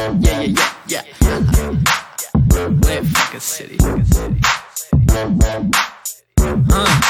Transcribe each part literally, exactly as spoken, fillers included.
Yeah, yeah, yeah, yeah. Lit fucking city. Uh.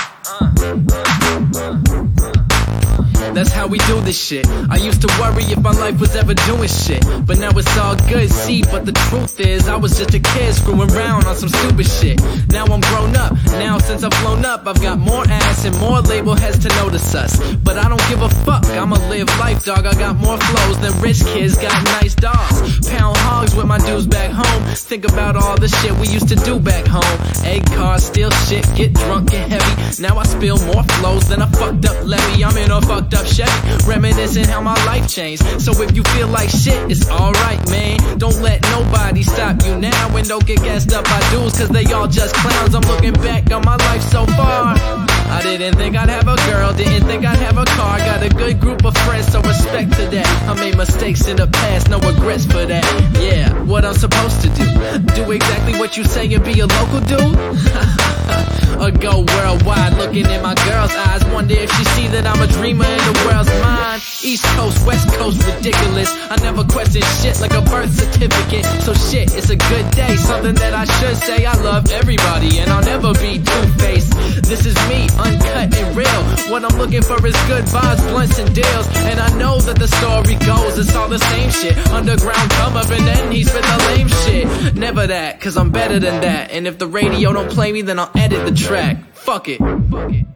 That's how we do this shit. I used to worry if my life was ever doing shit, but now it's all good, see. But the truth is, I was just a kid screwing around on some stupid shit. Now I'm grown up, now since I've blown up, I've got more ass and more label heads to notice us. But I don't give a fuck, I'ma live life, dog. I got more flows than rich kids got nice dogs. Pound hogs with my dudes back home. Think about all the shit we used to do back home. Egg cars, steal shit, get drunk and heavy. Now I spill more flows than a fucked up levy. I'm in a fucked up Chevy, reminiscing how my life changed. So if you feel like shit, it's alright, man. Don't let nobody stop you now, and don't get gassed up by dudes, cause they all just clowns. I'm looking back on my life so far. I didn't think I'd have a girl, didn't think I'd have a car. Got a good group of friends, so respect to that. I made mistakes in the past, no regrets for that. Yeah, what I'm supposed to do, do exactly what you say and be a local dude. Or go worldwide, looking in my girl's eyes, wonder if she see that I'm a dreamer in the world's mind. East Coast, West Coast, ridiculous. I never question shit like a birth certificate. So shit, it's a good day, something that I should say. I love everybody and I'll never be two-faced. This is me, uncut and real. What I'm looking for is good vibes, blunts and deals. And I know that the story goes, it's all the same shit. Underground come up and then he spit the lame shit. Never that, cause I'm better than that. And if the radio don't play me, then I'll edit the track. Fuck it. Fuck it.